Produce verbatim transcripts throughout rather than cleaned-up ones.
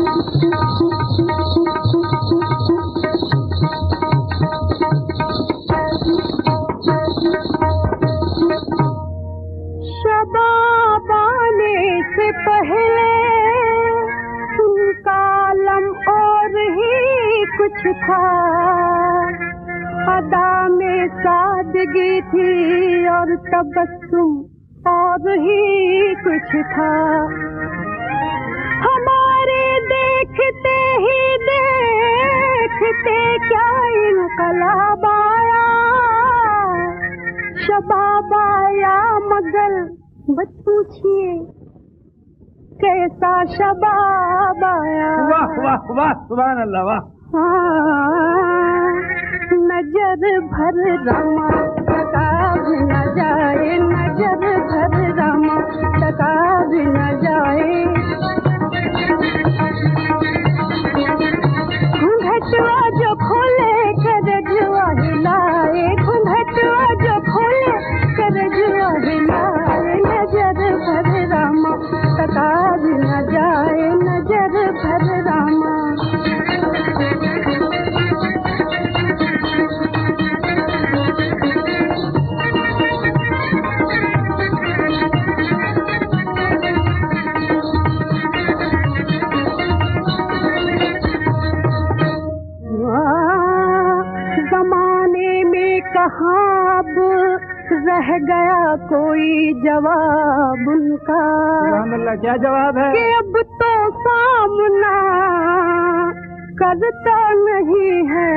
शबाब आने से पहले उनका आलम और ही कुछ था, अदा में सादगी थी और तबस्सुम और ही कुछ था। हमारे देखते ही देखते क्या इनकलाब आया, शबाब आया मगर बस पूछिए कैसा शबाब आया। वाह वाह वाह सुभान अल्लाह वाह। हाँ, नजर भर रमा टका भी न जाए, नजर भर रमा टका भी न जाए। घूंघटवा जो खोले करजुआ हिलाए, घूंघटवा जो खोले करजुआ हिलाए, नजर भर रमा टका भी न जाए, नजर भर रमा। कहाँ अब रह गया कोई जवाब उनका, क्या जवाब है? कि अब तो सामना करता नहीं है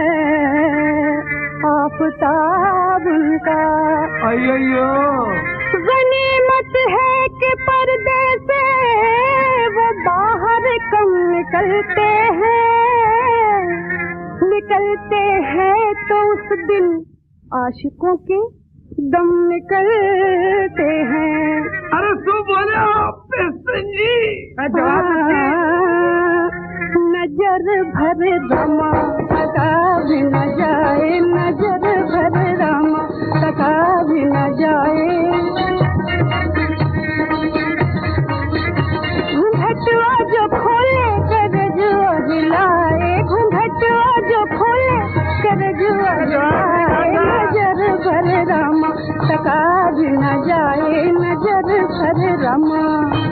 आफताब उनका। अय्यो गनीमत है कि पर्दे से वो बाहर कम निकलते हैं, निकलते हैं तो उस दिन आशिकों के दम निकलते हैं। अरे तू बोले आप जी नजर भर रमा टका भी न जाए, नजर भर रमा टका भी न जाए। घूंघटवा जो खोले करजुआ हिलाए, घूंघटवा जो खोले करजुआ हिलाए, नजर भर रमा टका भी न जाए, नजर भर रमा।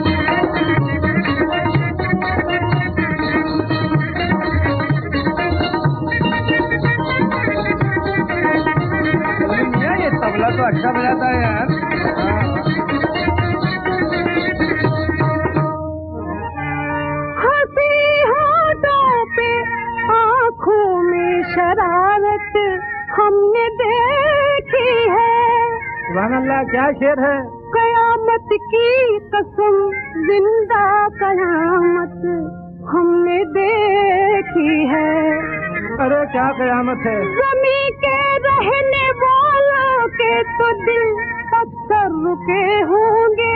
ये तबला तो अच्छा बजाता है यार। हंसी होठों पे आँखों में शरारत हमने देखी है। सुभान अल्लाह क्या शेर है। कयामत की कसम जिंदा कयामत हमने देखी है। अरे क्या कयामत है। ज़मीं के रहने वालों के तो दिल पत्थर रुके होंगे,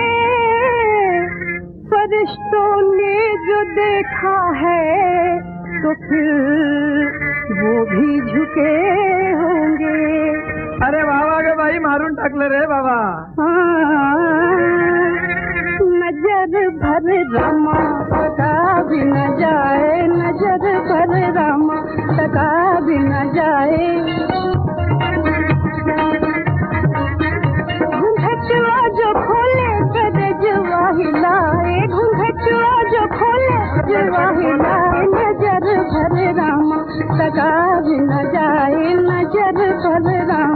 फरिश्तों ने जो देखा है तो फिर वो भी झुके होंगे। अरे बाबा के भाई मारून टाकले रे बाबा। हाँ, नजर भर रमा टका भी न जाए, नजर भर रमा टका भी न जाए। घूंघटवा जो खोले करजुआ हिलाए, घूंघटवा जो खोले करजुआ हिलाए, नजर भर रमा टका भी न जाए, नजर भर रमा।